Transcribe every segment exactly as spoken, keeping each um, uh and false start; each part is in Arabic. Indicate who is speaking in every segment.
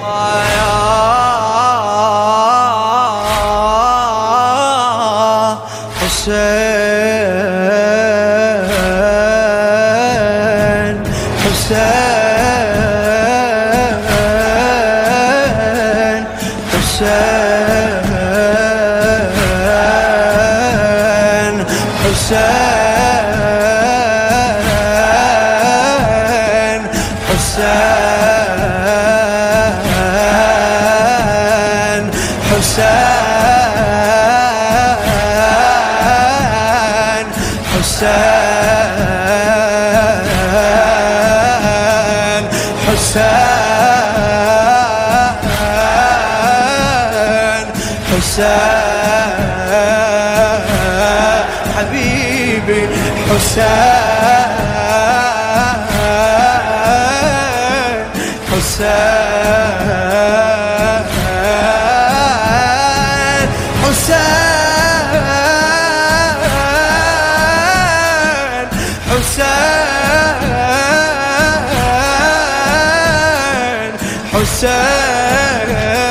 Speaker 1: حسين حسين حسين حسين حسين حسين حسين حسين حسين حبيبي حسين حسين حسين حسين حسين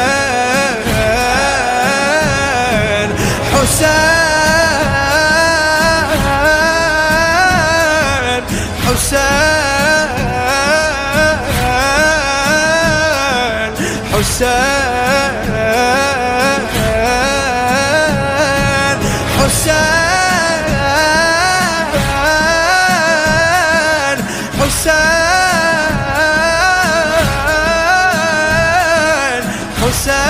Speaker 1: حسين حسين حسين حسين حسين حسين